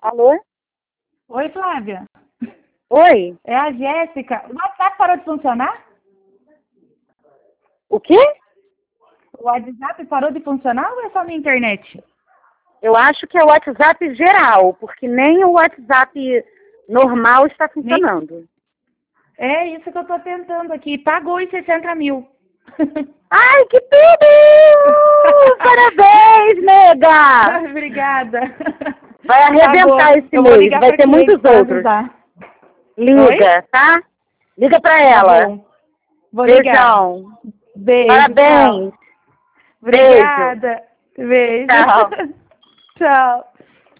Alô? Oi, Flávia. Oi? É a Jéssica. O WhatsApp parou de funcionar? O quê? O WhatsApp parou de funcionar ou é só minha internet? Eu acho que é o WhatsApp geral, porque nem o WhatsApp normal está funcionando. É isso que eu tô tentando aqui. Pagou os 60 mil. Ai, que tudo! Parabéns, nega! Obrigada. Vai Pagou. arrebentar esse Eu vou mês, ligar vai pra ter cliente muitos para outros. avisar. Oi? Liga, tá? Liga pra Tá ela. bom. Vou ligar. Beijão. Beijo, tchau. Parabéns. Beijo. Obrigada. Beijo. Tchau. Tchau.